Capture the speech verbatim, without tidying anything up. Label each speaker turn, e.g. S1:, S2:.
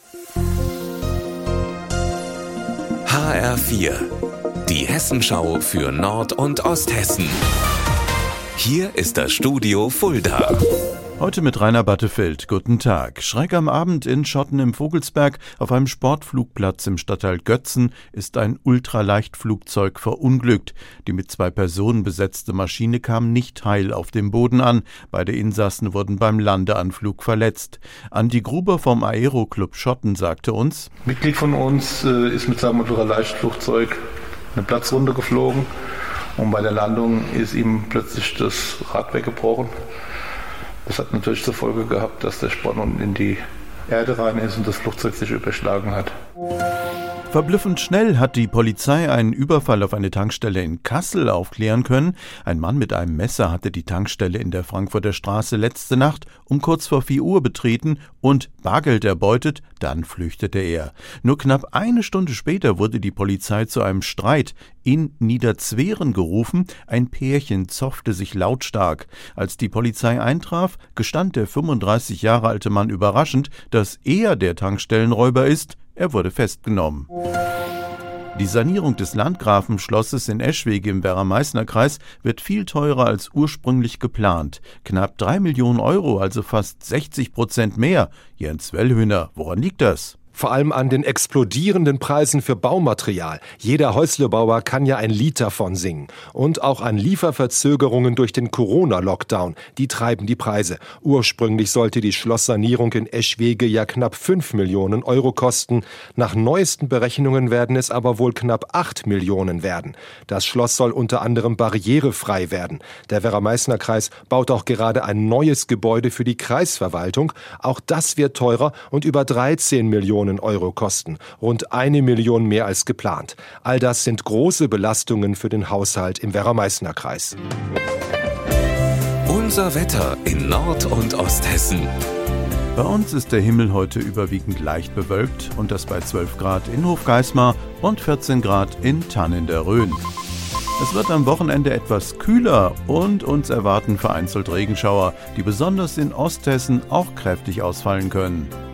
S1: H R vier, die Hessenschau für Nord- und Osthessen. Hier ist das Studio Fulda.
S2: Heute mit Rainer Battefeld. Guten Tag. Schreck am Abend in Schotten im Vogelsberg. Auf einem Sportflugplatz im Stadtteil Götzen ist ein Ultraleichtflugzeug verunglückt. Die mit zwei Personen besetzte Maschine kam nicht heil auf dem Boden an. Beide Insassen wurden beim Landeanflug verletzt. Andi Gruber vom Aero-Club Schotten sagte uns:
S3: Mitglied von uns äh, ist mit seinem Ultraleichtflugzeug eine Platzrunde geflogen und bei der Landung ist ihm plötzlich das Rad weggebrochen. Das hat natürlich zur Folge gehabt, dass der Sporn unten in die Erde rein ist und das Flugzeug sich überschlagen hat.
S2: Verblüffend schnell hat die Polizei einen Überfall auf eine Tankstelle in Kassel aufklären können. Ein Mann mit einem Messer hatte die Tankstelle in der Frankfurter Straße letzte Nacht um kurz vor vier Uhr betreten und Bargeld erbeutet, dann flüchtete er. Nur knapp eine Stunde später wurde die Polizei zu einem Streit in Niederzweren gerufen. Ein Pärchen zoffte sich lautstark. Als die Polizei eintraf, gestand der fünfunddreißig Jahre alte Mann überraschend, dass er der Tankstellenräuber ist. Er wurde festgenommen. Die Sanierung des Landgrafenschlosses in Eschwege im Werra-Meißner-Kreis wird viel teurer als ursprünglich geplant. Knapp drei Millionen Euro, also fast sechzig Prozent mehr. Jens Wellhöhner, woran liegt das?
S4: Vor allem an den explodierenden Preisen für Baumaterial. Jeder Häuslebauer kann ja ein Lied davon singen. Und auch an Lieferverzögerungen durch den Corona-Lockdown. Die treiben die Preise. Ursprünglich sollte die Schlosssanierung in Eschwege ja knapp fünf Millionen Euro kosten. Nach neuesten Berechnungen werden es aber wohl knapp acht Millionen werden. Das Schloss soll unter anderem barrierefrei werden. Der Werra-Meißner-Kreis baut auch gerade ein neues Gebäude für die Kreisverwaltung. Auch das wird teurer und über dreizehn Millionen Euro kosten. Rund eine Million mehr als geplant. All das sind große Belastungen für den Haushalt im Werra-Meißner-Kreis.
S1: Unser Wetter in Nord- und Osthessen.
S2: Bei uns ist der Himmel heute überwiegend leicht bewölkt und das bei zwölf Grad in Hofgeismar und vierzehn Grad in Tannen der Rhön. Es wird am Wochenende etwas kühler und uns erwarten vereinzelt Regenschauer, die besonders in Osthessen auch kräftig ausfallen können.